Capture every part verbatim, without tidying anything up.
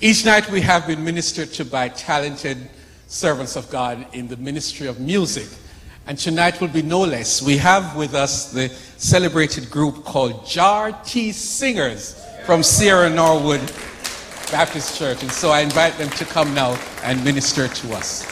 Each night we have been ministered to by talented servants of God in the ministry of music. And tonight will be no less. We have with us the celebrated group called Jar T Singers from Sierra Norwood Baptist Church. And so I invite them to come now and minister to us.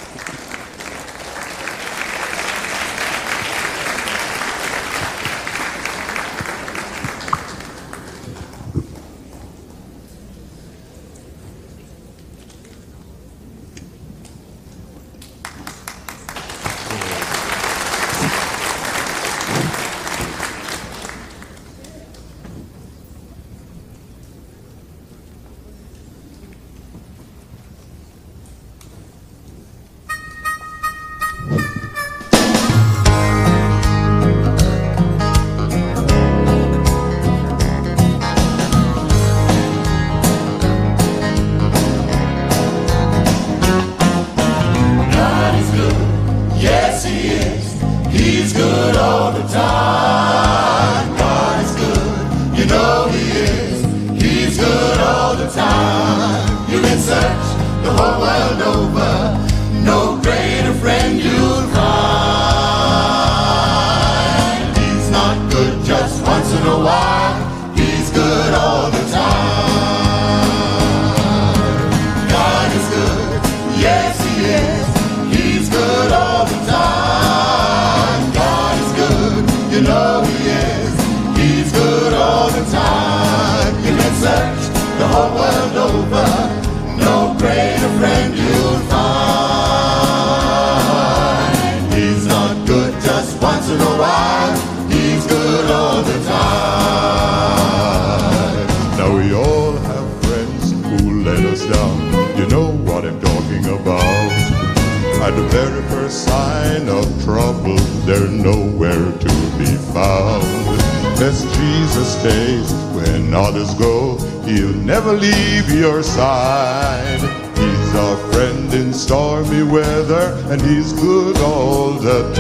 Your side. He's our friend in stormy weather, and he's good all the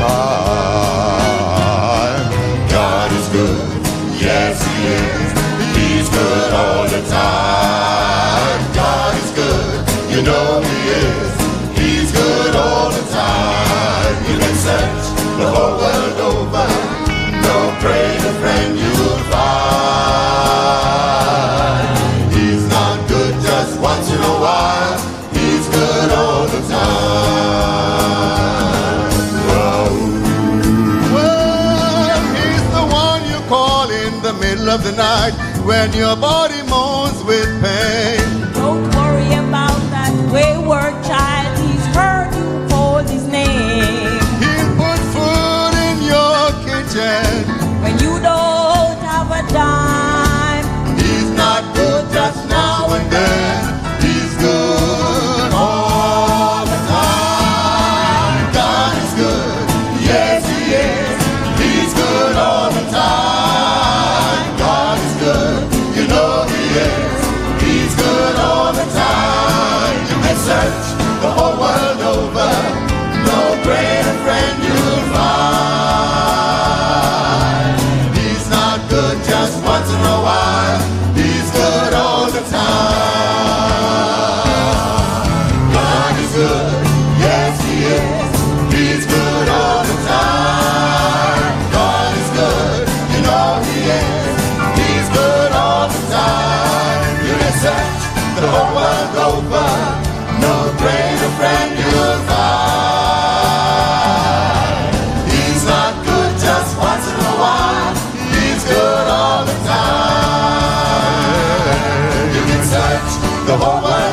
time. God is good, yes he is. He's good all the time. God is good, you know he is. He's good all the time. You can search the whole world over, no greater friend you'll find. Once in a while, he's good all the time. Well, well, he's the one you call in the middle of the night when your body moans with pain. Don't worry about that wayward child. He's heard you call his name. He'll put food in your kitchen when you don't have a dime. He's not good just now and then. Good all the time. God is good, yes he is. He's good all the time. God is good, you know he is. He's good all the time. You can search the whole world over, no greater friend you'll find. He's not good just once in a while. He's good all the time. Good, yes he is. He's good all the time. God is good, you know he is. He's good all the time. You can search the whole world over, no greater friend you'll find. He's not good just once in a while. He's good all the time. You can search the whole world